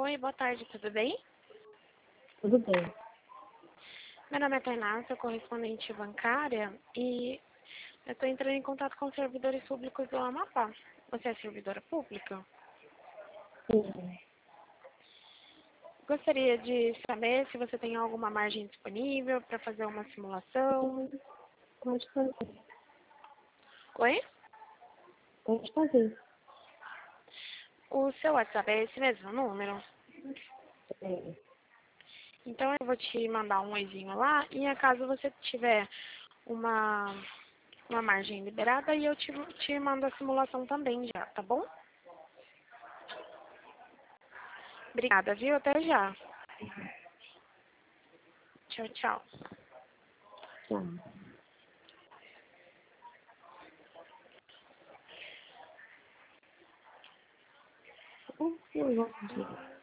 Oi, boa tarde, tudo bem? Tudo bem. Meu nome é Tainá, sou correspondente bancária e eu estou entrando em contato com servidores públicos do Amapá. Você é servidora pública? Sim, Gostaria de saber se você tem alguma margem disponível para fazer uma simulação. pode fazer. Oi? Pode fazer. O seu WhatsApp é esse mesmo número? É, Então eu vou te mandar um oizinho lá e caso você tiver uma, uma margem liberada, e eu te mando a simulação também já, tá bom? Obrigada, viu? Até já. Tchau, tchau. tá. Eu gosto disso.